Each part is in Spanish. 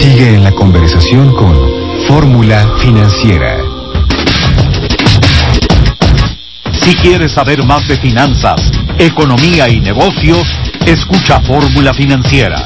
Sigue en la conversación con Fórmula Financiera. Si quieres saber más de finanzas, economía y negocios, escucha Fórmula Financiera.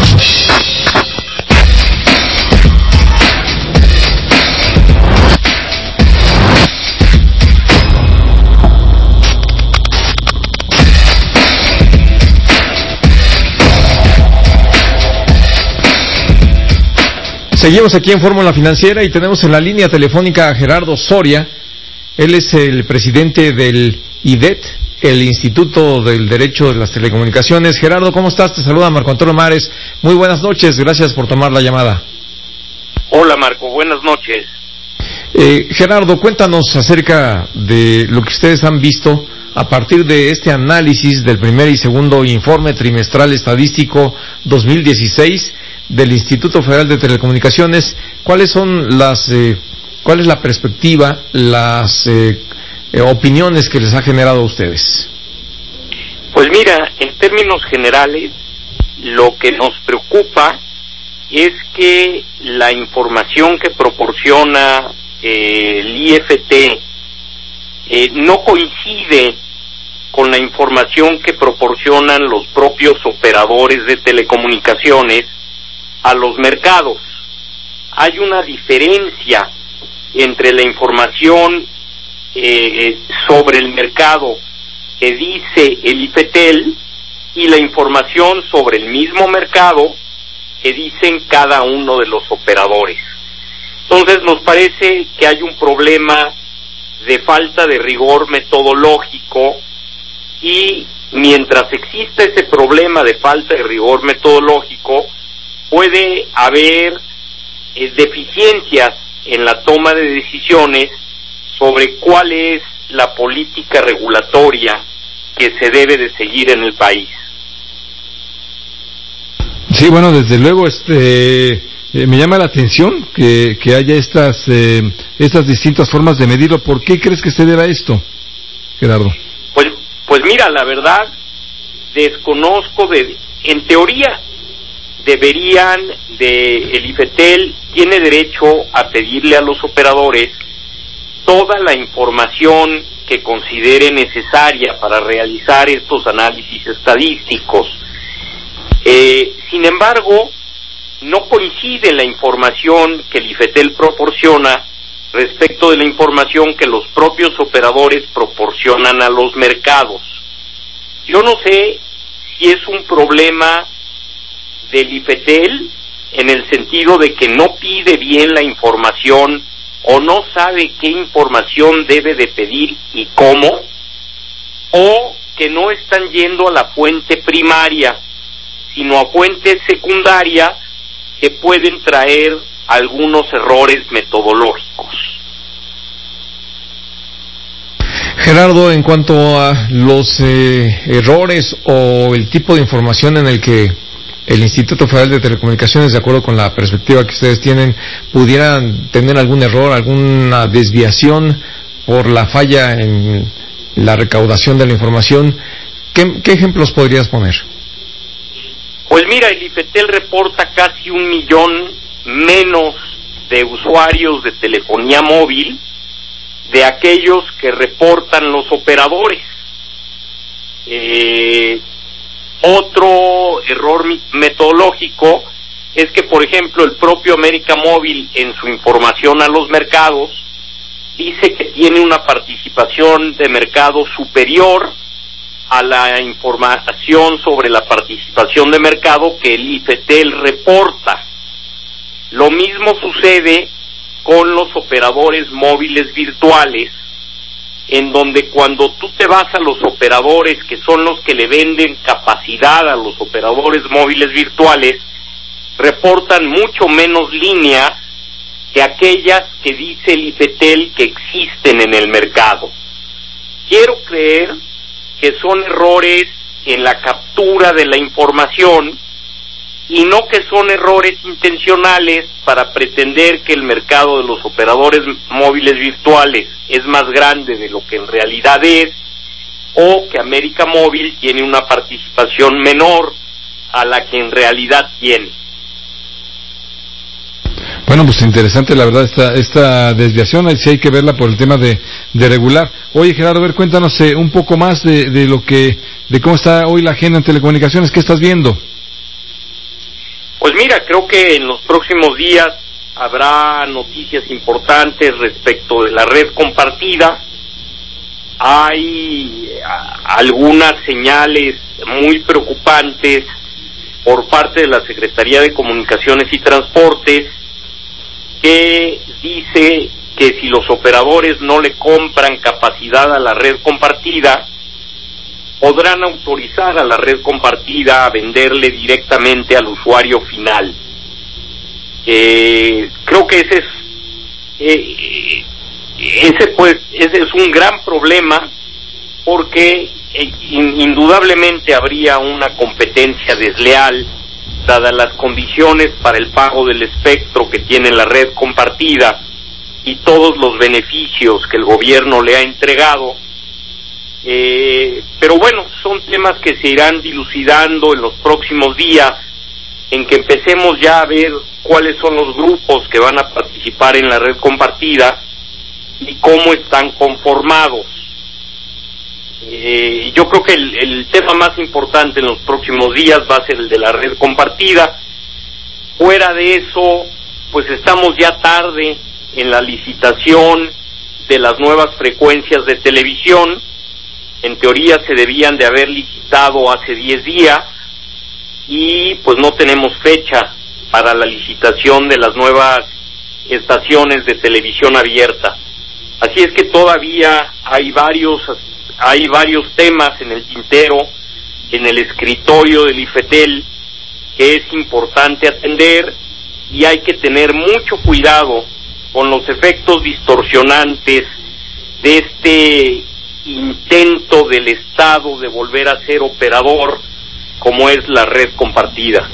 Seguimos aquí en Fórmula Financiera y tenemos en la línea telefónica a Gerardo Soria. Él es el presidente del IDET, el Instituto del Derecho de las Telecomunicaciones. Gerardo, ¿cómo estás? Te saluda Marco Antonio Mares. Muy buenas noches, gracias por tomar la llamada. Hola Marco, buenas noches. Gerardo, cuéntanos acerca de lo que ustedes han visto a partir de este análisis del primer y segundo informe trimestral estadístico 2016 del Instituto Federal de Telecomunicaciones. ¿Cuál es la perspectiva, las opiniones que les ha generado a ustedes? Pues mira, en términos generales, lo que nos preocupa es que la información que proporciona el IFT no coincide con la información que proporcionan los propios operadores de telecomunicaciones a los mercados. Hay una diferencia entre la información sobre el mercado que dice el IFETEL y la información sobre el mismo mercado que dicen cada uno de los operadores. Entonces nos parece que hay un problema de falta de rigor metodológico, y mientras exista ese problema de falta de rigor metodológico, puede haber deficiencias en la toma de decisiones sobre cuál es la política regulatoria que se debe de seguir en el país. Sí, bueno, desde luego me llama la atención que haya estas distintas formas de medirlo. ¿Por qué crees que se debe a esto, Gerardo? Pues mira, la verdad, desconozco en teoría el IFETEL tiene derecho a pedirle a los operadores toda la información que considere necesaria para realizar estos análisis estadísticos. Sin embargo, no coincide la información que el IFETEL proporciona respecto de la información que los propios operadores proporcionan a los mercados. Yo no sé si es un problema del IFETEL en el sentido de que no pide bien la información o no sabe qué información debe de pedir y cómo, o que no están yendo a la fuente primaria, sino a fuentes secundarias que pueden traer algunos errores metodológicos. Gerardo, en cuanto a los errores o el tipo de información en el que el Instituto Federal de Telecomunicaciones, de acuerdo con la perspectiva que ustedes tienen, pudieran tener algún error, alguna desviación por la falla en la recaudación de la información, ¿qué ejemplos podrías poner? Pues mira, el IFETEL reporta casi 1 millón menos de usuarios de telefonía móvil de aquellos que reportan los operadores. Otro error metodológico es que, por ejemplo, el propio América Móvil, en su información a los mercados, dice que tiene una participación de mercado superior a la información sobre la participación de mercado que el IFETEL reporta. Lo mismo sucede con los operadores móviles virtuales, en donde cuando tú te vas a los operadores que son los que le venden capacidad a los operadores móviles virtuales, reportan mucho menos líneas que aquellas que dice el IFETEL que existen en el mercado. Quiero creer que son errores en la captura de la información y no que son errores intencionales para pretender que el mercado de los operadores móviles virtuales es más grande de lo que en realidad es, o que América Móvil tiene una participación menor a la que en realidad tiene. Bueno, pues interesante la verdad esta desviación, sí hay que verla por el tema de regular. Oye, Gerardo, a ver, cuéntanos un poco más de cómo está hoy la agenda en telecomunicaciones, ¿qué estás viendo? Pues mira, creo que en los próximos días habrá noticias importantes respecto de la red compartida. Hay algunas señales muy preocupantes por parte de la Secretaría de Comunicaciones y Transportes, que dice que si los operadores no le compran capacidad a la red compartida, podrán autorizar a la red compartida a venderle directamente al usuario final. Creo que ese es un gran problema, porque indudablemente habría una competencia desleal dadas las condiciones para el pago del espectro que tiene la red compartida y todos los beneficios que el gobierno le ha entregado. Pero bueno, son temas que se irán dilucidando en los próximos días, en que empecemos ya a ver cuáles son los grupos que van a participar en la red compartida y cómo están conformados. Yo creo que el tema más importante en los próximos días va a ser el de la red compartida. Fuera de eso, pues estamos ya tarde en la licitación de las nuevas frecuencias de televisión. En teoría se debían de haber licitado hace 10 días y pues no tenemos fecha para la licitación de las nuevas estaciones de televisión abierta. Así es que todavía hay varios temas en el tintero, en el escritorio del IFETEL, que es importante atender, y hay que tener mucho cuidado con los efectos distorsionantes de este intento del Estado de volver a ser operador, como es la red compartida.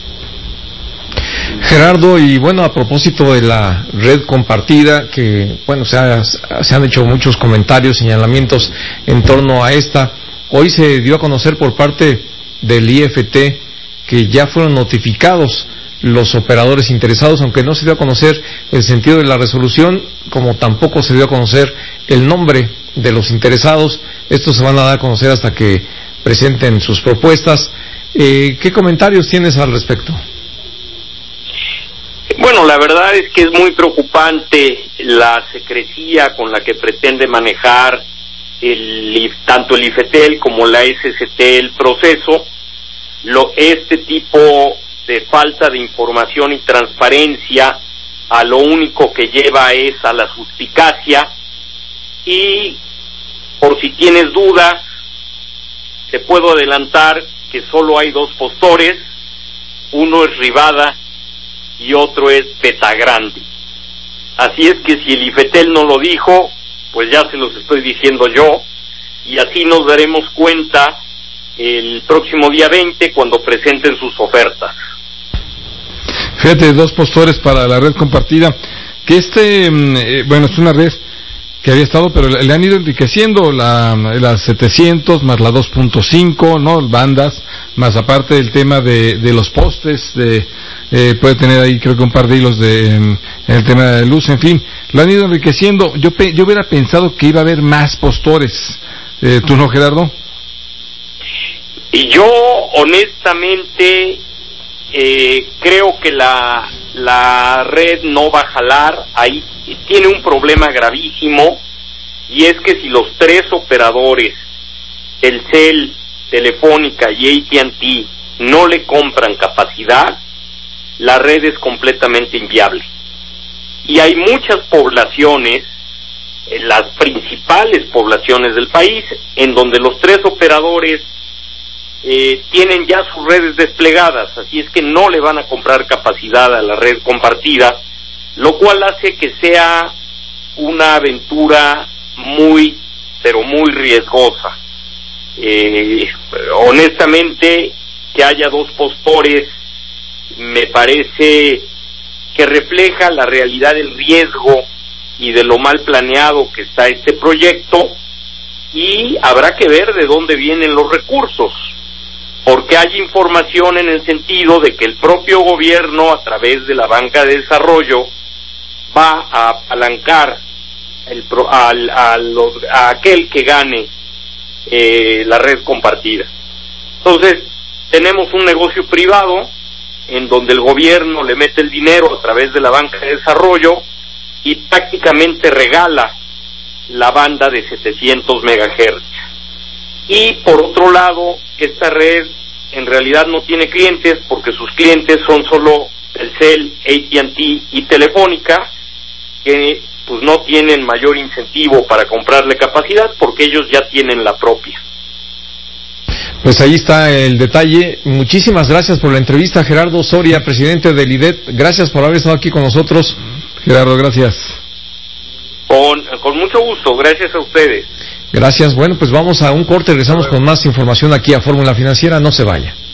Gerardo, y bueno, a propósito de la red compartida, que bueno, se han hecho muchos comentarios, señalamientos en torno a esta. Hoy se dio a conocer por parte del IFT que ya fueron notificados los operadores interesados, aunque no se dio a conocer el sentido de la resolución, como tampoco se dio a conocer el nombre de los interesados. Estos se van a dar a conocer hasta que presenten sus propuestas. ¿Qué comentarios tienes al respecto? Bueno, la verdad es que es muy preocupante la secrecía con la que pretende manejar tanto el IFETEL como la SCT el proceso. Este tipo de falta de información y transparencia a lo único que lleva es a la suspicacia, y por si tienes dudas, te puedo adelantar que solo hay dos postores, uno es Rivada y otro es Petagrande. Así es que si el IFETEL no lo dijo, pues ya se los estoy diciendo yo, y así nos daremos cuenta el próximo día 20 cuando presenten sus ofertas. Fíjate, dos postores para la red compartida, que bueno, es una red que había estado, pero le han ido enriqueciendo las 700 más la 2.5, ¿no? Bandas, más aparte el tema de los postes, puede tener ahí creo que un par de hilos en el tema de luz, en fin, lo han ido enriqueciendo. Yo hubiera pensado que iba a haber más postores. ¿Tú no, Gerardo? Y yo honestamente creo que la red no va a jalar. Ahí tiene un problema gravísimo, y es que si los tres operadores, Telcel, Telefónica y AT&T, no le compran capacidad, la red es completamente inviable. Y hay muchas poblaciones, las principales poblaciones del país, en donde los tres operadores tienen ya sus redes desplegadas, así es que no le van a comprar capacidad a la red compartida, lo cual hace que sea una aventura muy, pero muy riesgosa. Honestamente, que haya dos postores me parece que refleja la realidad del riesgo y de lo mal planeado que está este proyecto, y habrá que ver de dónde vienen los recursos, porque hay información en el sentido de que el propio gobierno, a través de la banca de desarrollo, va a apalancar a aquel que gane la red compartida. Entonces, tenemos un negocio privado en donde el gobierno le mete el dinero a través de la banca de desarrollo y prácticamente regala la banda de 700 megahertz. Y por otro lado, esta red en realidad no tiene clientes, porque sus clientes son solo Telcel, AT&T y Telefónica, que pues no tienen mayor incentivo para comprarle capacidad porque ellos ya tienen la propia. Pues ahí está el detalle. Muchísimas gracias por la entrevista, Gerardo Soria, presidente del IDET. Gracias por haber estado aquí con nosotros. Gerardo, gracias. Con mucho gusto, gracias a ustedes. Gracias. Bueno, pues vamos a un corte, regresamos con más información aquí a Fórmula Financiera. No se vaya.